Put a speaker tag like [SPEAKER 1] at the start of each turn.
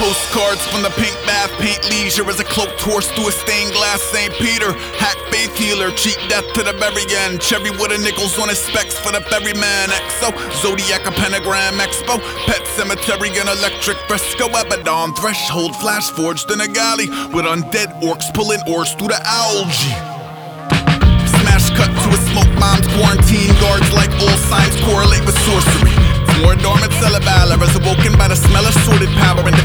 [SPEAKER 1] Postcards from the pink bath, paint leisure as a cloaked horse through a stained glass St. Peter. Hack faith healer, cheat death to the very end. Cherry with a nickels on his specs for the ferryman. XO, Zodiac a pentagram expo. Pet cemetery and electric fresco. Abaddon threshold flash forged in a galley with undead orcs pulling oars through the algae.